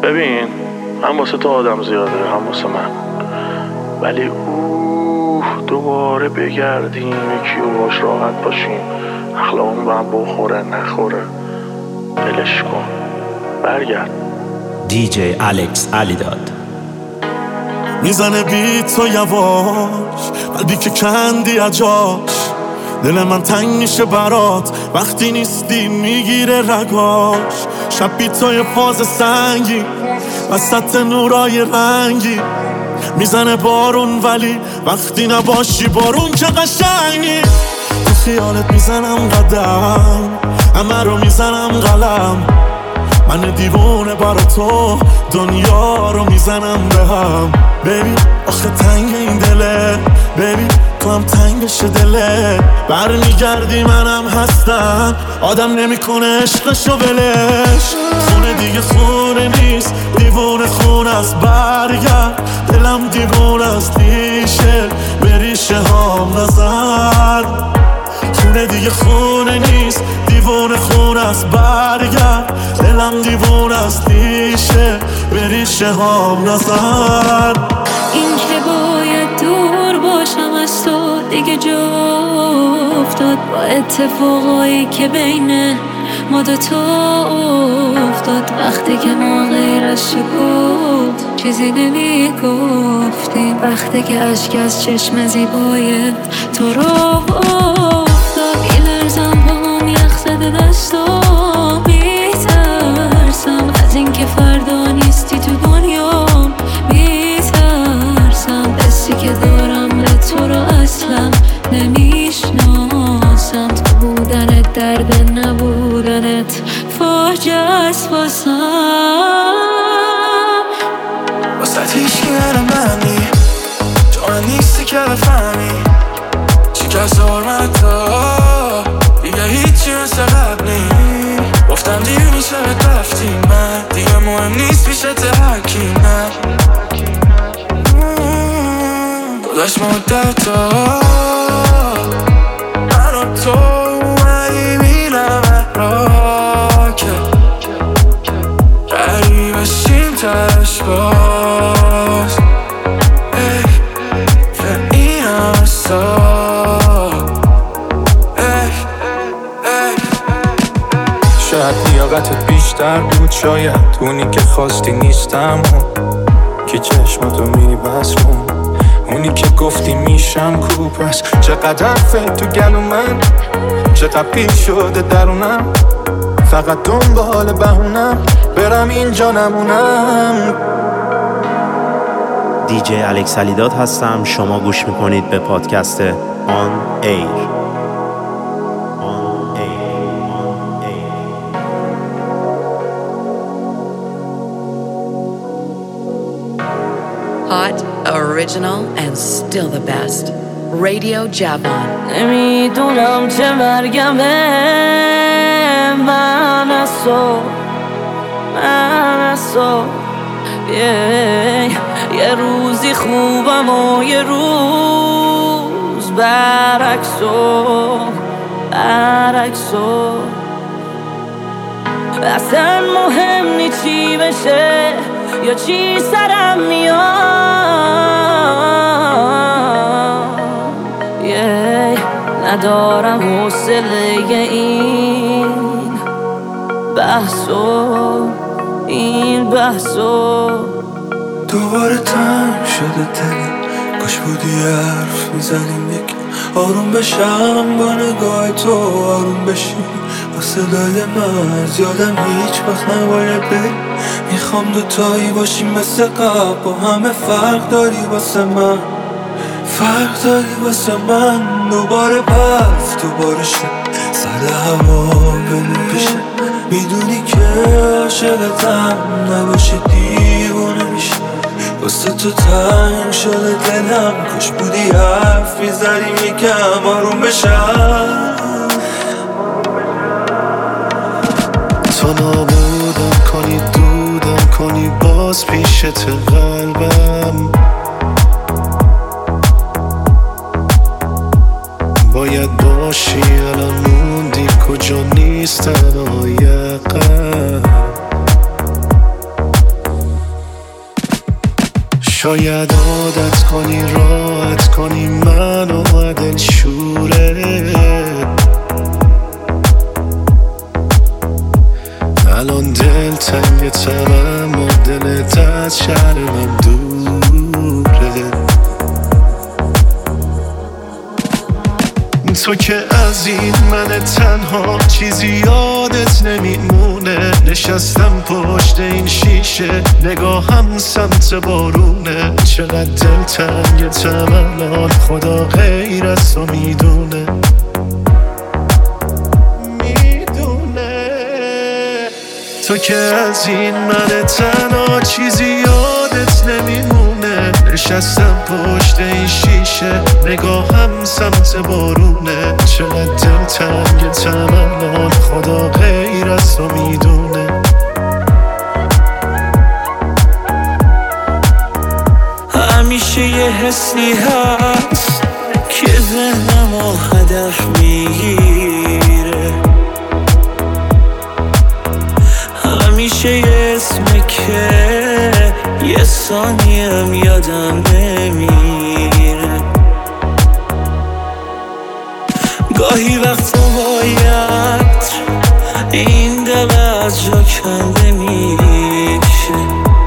ببین، هم واسه تو آدم زیاده هم واسه من، ولی دوباره بگردیم یکی و باش راحت باشیم، اخلاقمون به هم بخوره نخوره، دلش کن برگرد. دیجی الکس علیداد میزنه بیت و یواش، قلبی که کندی اجاش، دل من تنگ میشه برات وقتی نیستی میگیره رگاش. شب بیتای فاز سنگی وسط نورای رنگی، میزنه بارون ولی وقتی نباشی بارون که قشنگی. تو خیالت میزنم قدم، همه رو میزنم قلم، من دیوونه برا تو دنیا رو میزنم به هم. ببین آخه تنگ این دله، ببین تو هم تنگ بشه دله، برمیگردی منم هستم، آدم نمیکنه عشقشو ولش. خونه دیگه خونه نیست، دیوونه خونه است، برگرد دلم دیوونه است، ریشه به ریشه هام نزن. خونه دیگه خونه نیست، دیوونه خونه است، برگرد دلم دیوونه است، ریشه به ریشه هام نزن. این که باید دور باشم از تو دیگه جا افتاد، با اتفاقایی که بین ما دوتا افتاد. وقتی که ما غیر از سکوت چیزی نمی گفتیم، وقتی که اشک از چشم زیبای تو رو افتاد. میلرزم با هم یخ زده دستام، میترسم از این که فردا نیستی تو دنیام، میترسم بسی که دارم به تو رو اصلا نمیشناسم. تو بودنت درد نبودنت فاجعه است واسم. واسه هیچکی منی تو من نیستی که بفهمی چی که زارمتا دیگه هیچی مثل قبل نی. گفتم دیر میشه بهت رفتی، من دیگه مهم نیست پیشت هرکی. من داشت مدتا من و تو اومدی بینم راکه رایی بشیم تش باز به این عرصا. شاید لیاقتت بیشتر بود، شاید اونی که خواستی نیستم، که چشماتو میبسمون، اونی که گفتی میشم کوپس. چقدر فکر تو گلو من، چقدر پیر شده درونم، فقط دنبال بهونم برم اینجا نمونم. دیجی الکس علیداد هستم، شما گوش میکنید به پادکست آن ایر. Hot, original, and still the best. Radio Javon. نمیدونم چه مرگمه، من از تو یه روزی خوبم و یه روز برعکسو. اصلا مهم نی چی بشه یا چی سرم میاد، ندارم حوصله این بحثو. دوباره تنگ شده دلم، کاش بودی حرف میزنیم یکم آروم بشم با نگاه تو، آروم بشی با صدای من. یادم هیچ وقت نباید بری، میخوام دوتایی باشیم مثل قبل، با همه فرق داری واسه من، فرق داری واسه من. دوباره برف دوباره شد، سر هوا بمون پیشه، میدونی که عاشقتم، نباشی دیوونه میشه. واسه تو تنگ شده دلم، کاش بودی حرف میزنیم یکم آروم بشم. تو نابودم کنی، دودم کنی، باز پیشت قلبم. باید باشی الان موندی کجا نیست تنهای قلب. شاید عادت کنی راحت کنی منو دل شوره. الان دل تنگ تنم و دلت از شهر من دوره. تو که از این من تنها چیزی یادت نمیمونه. نشستم پشت این شیشه نگاهم سمت بارونه. چقدر دل تنگ الان خدا غیر از تو میدونه. تو که از این من تنها چیزی یادت نمیمونه. نشستم پشت این شیشه نگاهم سمت بارونه. چقدر دل تنگ الان خدا غیر از تو میدونه. همیشه یه حسی هست که ذهنمو هدف میگیره. همیشه یه اسمه که یه ثانیم یادم نمیره. گاهی وقتا باید این دل از جا کنده میشه.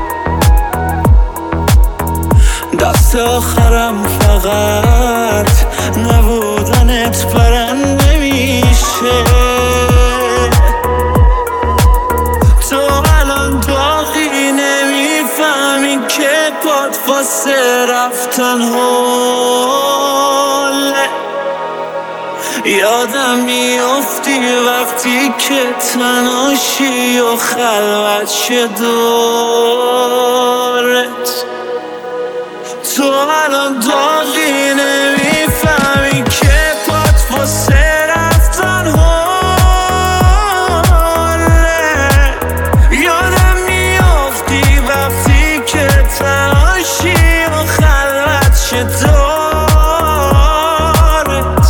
دست آخرم فقط نبودنت برنده میشه. تو الان باقی نمیفهمی که پات واسه رفتن حاله. یادم میافتی وقتی که تنهاشی و خلوت شه دورت. تو الان باقی نمیفهمی که پات واسه رفتن حاله. یادم میافتی وقتی که تنهاشی و خلوت شه دورت.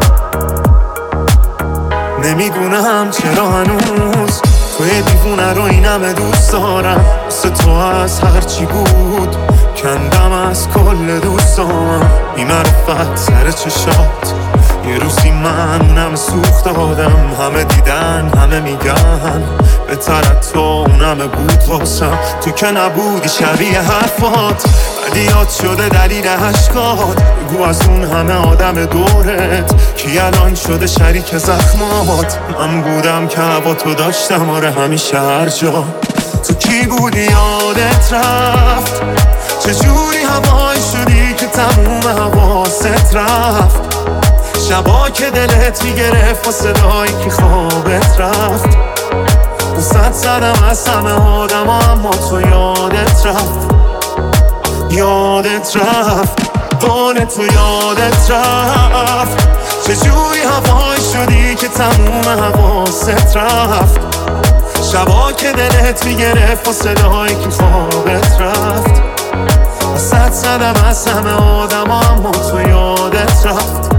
نمیدونم چرا هنوز توی دیوونه رو این همه دوست دارم. واسه تو از هرچی بود کندم از کل دوستام. این معرفت سر چشات یه روزی من همه سوخت دادم. همه دیدن همه میگن بهتر تو اون همه بود واسم. تو که نبودی شبیه حرفات ولی یاد شده دلیل عشقات. بگو از اون همه آدم دورت کی الان شده شریک زخمات. من بودم که هوا تو داشتم آره همیشه هر جا. تو کی بودی یادت رفت چجوری هوایی شدی که تموم حواست رفت. شبا که دلت میگرفت و صدایی که خوابت رفت. دوست زدم از همه آدم اما تو یادت رفت. یادت رفت بان تو یادت رفت. چجوری هوایی شدی که تموم حواست رفت. شبا که دلت میگرفت و صدایی که خوابت رفت. وسط زدم از همه آدم اما تو یادت رفت.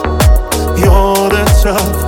یادت رفت.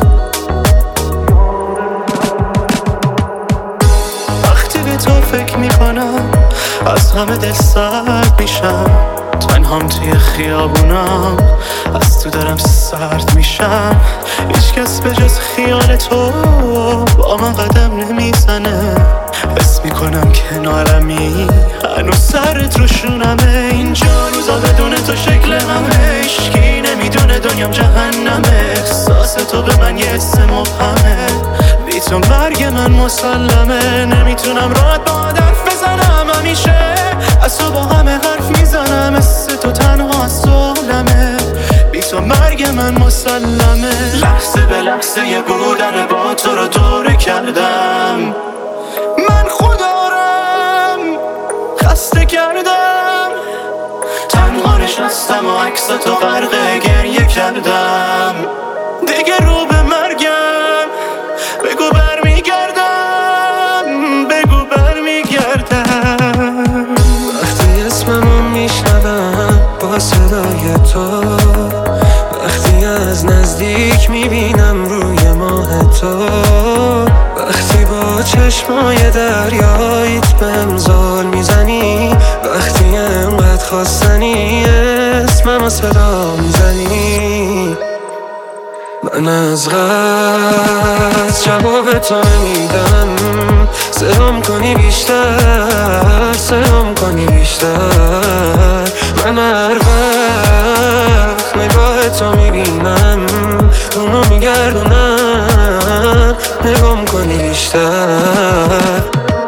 وقتی به تو فکر میکنم از همه دل سرد میشم. تنهام توی خیابونم از تو دارم سرد میشم. هیچ کس به جز خیال تو با من قدم نمیزنه. حس میکنم کنارمی هنوز سرت رو شونمه. اینجا روزا بدون تو شکل همه هیچکی نمیدونه دنیام جهنمه. احساس تو به من یه حس مبهمه. بی تو مرگ من مسلمه. نمیتونم راحت با حرف بزنم. همیشه از تو با همه حرف میزنم. مثل تو تنها سالمه. بی تو مرگ من مسلمه. لحظه به لحظه یه بودن با تو رو دوره کردم. من خودارم خسته کردم. تنها نشستم و عکس تو غرق گریه کردم. دیگه رو به مرگم بگو برمیگردم. بگو برمیگردم. وقتی اسممو میشنوم با صدای تو. وقتی از نزدیک میبینم روی ماه تو. وقتی با چشمای دریاییت بهم زل میزنی. وقتی انقدر خواستنی اسممو صدا میزنی، من از غصب جواب تو نمیدم. سلام کنی بیشتر، سلام کنی بیشتر. من هر وقت نگاه تو میبینم اونو میگردونم، نگام کنی بیشتر.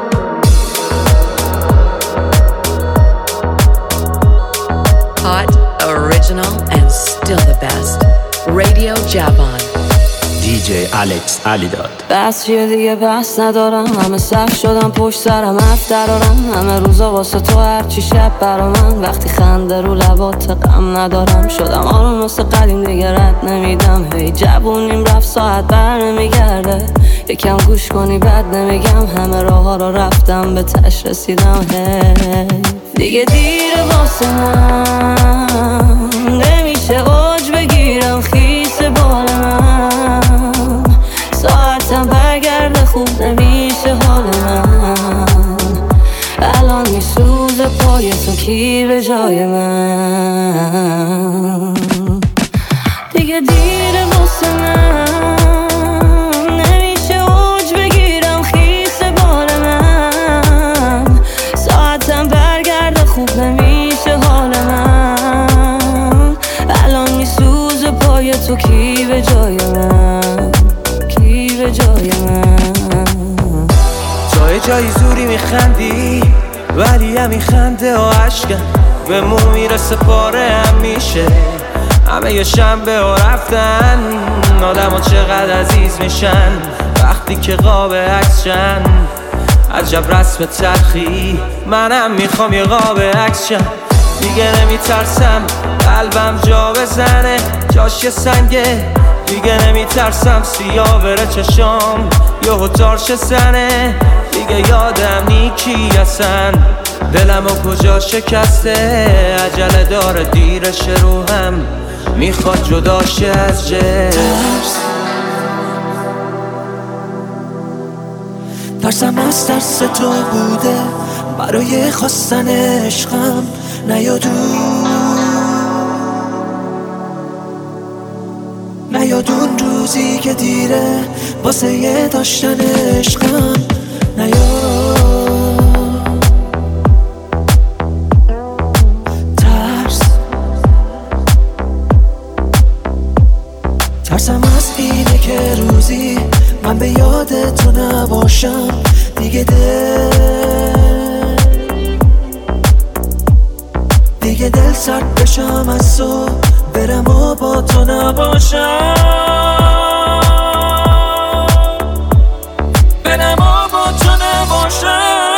Hot, original, and still the best. Radio Javon. DJ Alex علیداد. بس چیه دیگه بس ندارم، همه صف شدم پشت سرم افترارم. همه روزا واسه تو هرچی شب برا من، وقتی خنده رو لبات غم ندارم. شدم آروم واسه قدیم دیگه رد نمیدم. هی جوونیم رفت ساعت بر نمیگرده، یکم گوش کنی بد نمیگم. همه راه ها رو رفتم به تش رسیدم. هی دیگه دیره واسه من، نمیشه اوج بگیرم خیس بال من. ساعتم برگرده خوب نمیشه حال من. الان میسوزه پای تو کی به جای من. دیگه دیره واسه من، نمیشه اوج بگیرم خیس بال من. ساعتم برگرده خوب نمیشه حال من. الان میسوزه پای تو کی به جای من، کی به جای من. جای زوری میخندی ولی همین خنده و عشقم به مو میرسه پاره هم میشه. همه یه شنبه و رفتن، آدم ها چقدر عزیز میشن وقتی که قاب عکسشن. عجب رسم تلخی، منم میخوام یه قاب عکسشم. دیگه نمیترسم قلبم جا بزنه جاش یه سنگه. دیگه نمیترسم سیاه بره چشام یهو تارش زنه. دیگه یادم نیکی هستن دلمو کجا شکسته. عجله داره دیرش رو هم میخواد جداشه از ترسم از ترس تو بوده برای خواستن عشقم نیاد اون روزی که دیره واسه یه داشتن عشقم نیاد. ترسم از اینه که روزی من به یاد تو نباشم دیگه. دل سرد بشم از تو برم و با تو نباشم. برم و با تو نباشم.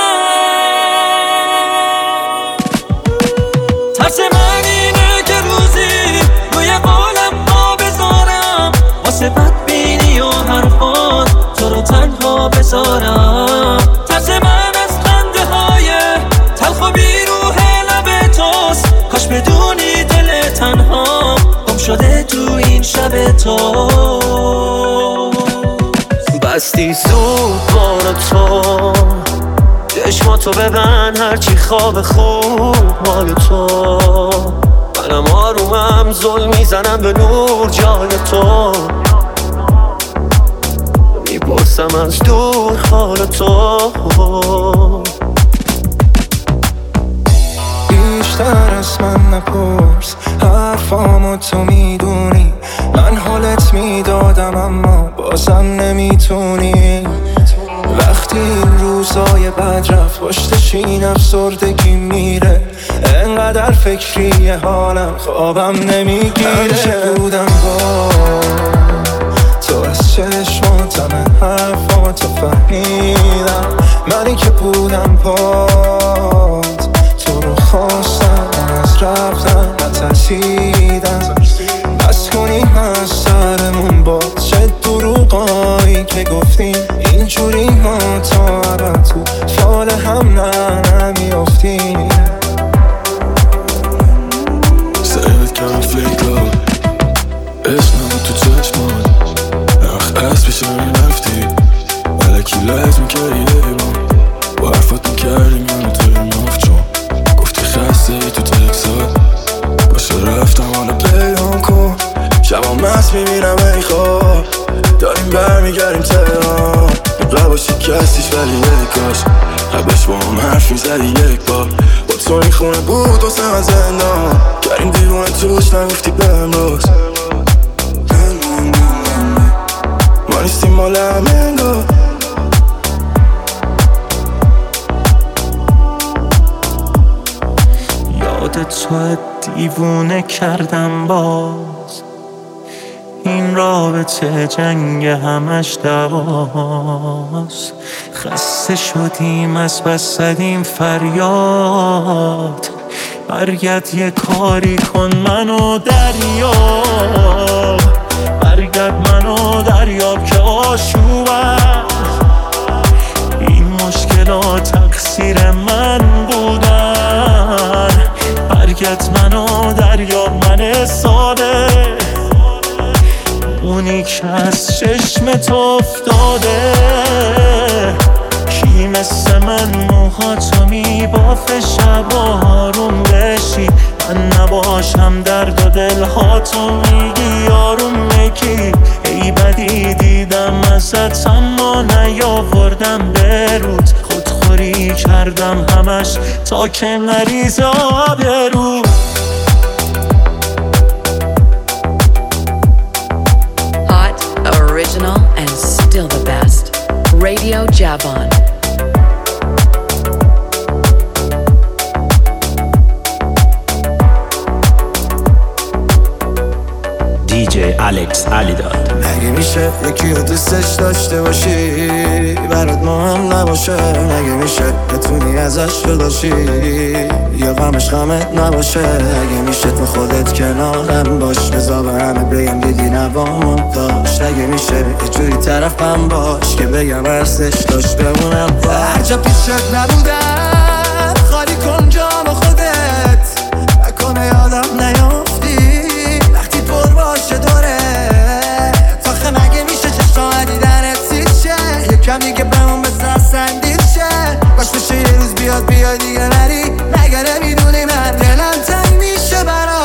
ترس من اینه که روزی روی قولم پا بذارم واسه بدبینی و حرفات تو رو تنها بذارم. ترس من از خنده های تلخ و بیروح لب توست. کاش بدونی دل تنها گم شده تو این شب تو. بستی زود بار تو چشماتو ببن هرچی خواب خوب مال تو. منم آرومم زل میزنم به نور جای تو. میپرسم از دور حال تو. بیشتر از من نپرس حرفامو تو میدونی. من حالت میدادم اما بازم نمیتونی. وقتی این روزای بد رفت پشتش این افسردگی میره. انقدر فکری حالم خوابم نمیگیره. هرچه بودم با تو از چشماتم حرفاتو فهمیدم. منی که بودم پات تو رو خواستم از رفتن نترسیدم. بس کنیم از سرمون با چه دروغایی که گفتیم. اینجوری ما تا ابد تو فال هم نمیافتیم. سرت کردم فکر اسمم تو چشمان از پیش من رفتی ملکی لحظ میکردی ایران با حرفات میکردیم یعنی ترم افت چون گفتی خسته ای تو تکس عکس میبینم ای خواب داریم برمیگردیم تهران لباشی کسیش ولی یک کاش قبلش با هم حرف میزدی یک بار با تو این خونه بود واسه من زندان کردیم دیوونه توش نگفتی بهم روز ما نیستیم مال همه انگار یادت تو دیوونه کردم باز این رابطه جنگ همش دواست خسته شدیم از بس زدیم فریاد برگرد یه کاری کن منو دریاب برگرد منو دریاب که آشوبم این مشکلات تقصیر من بودن برگرد منو دریاب من ساده اونی که از چشمت افتاده کی مثل من موهاتو میبافه شب آروم بشی من نباشم درد و دلهاتو میگی آروم بگی ای بدی دیدم ازت اما نیاوردم برود خودخوری کردم همش تا که نریزه آبرو Original and still the best. Radio Javon. DJ Alex Alidad. مگه میشه یکی رو دوستش داشته باشی برات مهم نباشه مگه میشه بتونی ازش جداشی یا غمش غمت نباشه اگه میشه تو خودت کنارم باش بذار به همه بگم دیدی نوام داشت اگه میشه یه جوری طرفم باش که بگم ارزش داشت بمونم هر جا پیشت نبودم خالی کن جام خودت نکنه یادم نیافتی وقتی پر باشه دوره تاخه مگه میشه چشم دیدنت سیشه یکم دیگه بمون بسر سندیل شه باش بشه یه روز بیاد دیگه نری مگه نمیدونی من دلم تنگ میشه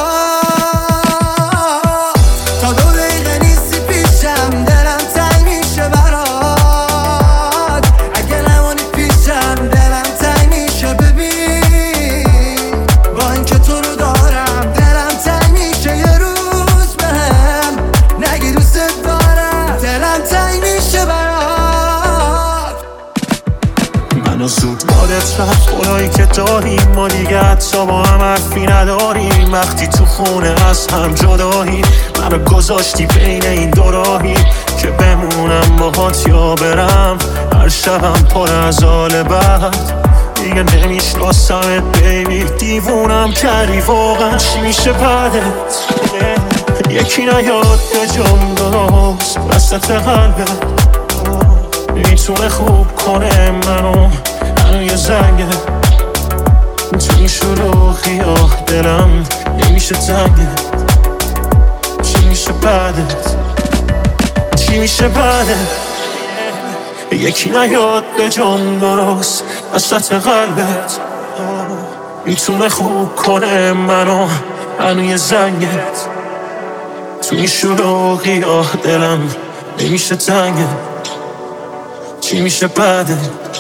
برات تا 2 دقیقه نیستی پیشم دلم تنگ میشه برات اگه نمونی پیشم دلم تنگ میشه ببین با اینکه تو رو دارم دلم تنگ میشه یه روز بهم نگی دوست دارم دلم تنگ میشه برات منو زود بادت رفت خدایی که داریم ما دیگه حتی با هم حرفی نداریم وقتی تو خونه از هم جداییم منو گذاشتی بین این دو راهی که بمونم باهات یا برم هر شبم پر از حال بد دیگه نمیشناسمت بیبی دیوونم کردی واقعا چی میشه بعدت یکی نیاد به جام درست وسط قلبت میتونه خوب کنه منو یه زنگه تو این شروعی دلم نمیشه تنگه چی میشه بعدت چی میشه بعدت یکی نیاد به جام درست وسط قلبت میتونه خوب کنه منو یه زنگت تو این شروعی دلم نمیشه تنگه چی میشه بعدت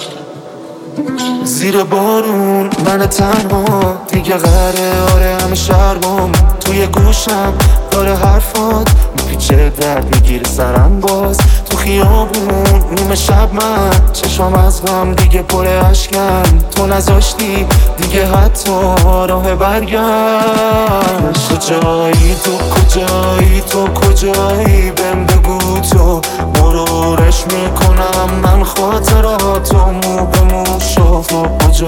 زیر بارون من تنها دیگه قراره همه شرمم توی گوشم داره حرفات میپیچه درد میگیره سرم باز تو خیابون نیمه شب من چشم از غم دیگه پر اشکم تو نذاشتی دیگه حتی راه برگشت کجایی تو کجایی بهم بگو تو مرورش میکنم من خاطراتو مو به مو شو تو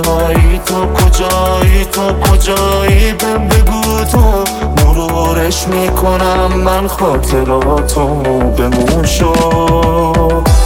کجایی بهم بگو تو مرورش میکنم من خاطراتو مو به مو شو